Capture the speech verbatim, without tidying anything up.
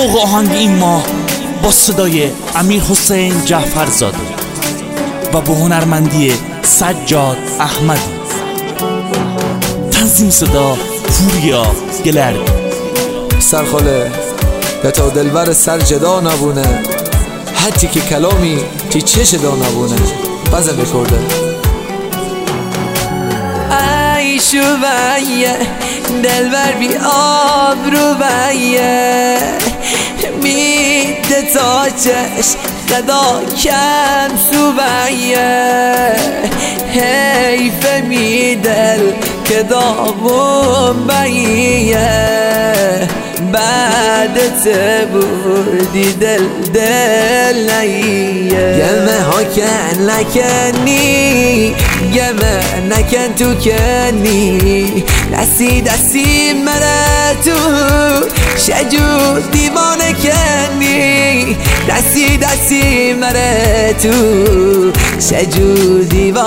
ذوق آهنگ این ماه با صدای امیر حسین جعفرزاده و با هنرمندی سجاد احمدی. تنظیم صدا پوریا گلرد. سرخاله به تا دلبر سر جدا نبونه، حتی که کلامی تی چش دا نبونه. بزن بکرده ای شویه دلبر بی آبرو بیه، میده تا چش قدا کم سویه، حیف میدل که داغم بیه، بعد تبودی دل دل نیه. گمه ها کن نکنی، گمه نکن تو کنی، دستی دستی مره تو شجور دیوانه کنی، دستی دستی مره تو شجور دیوانه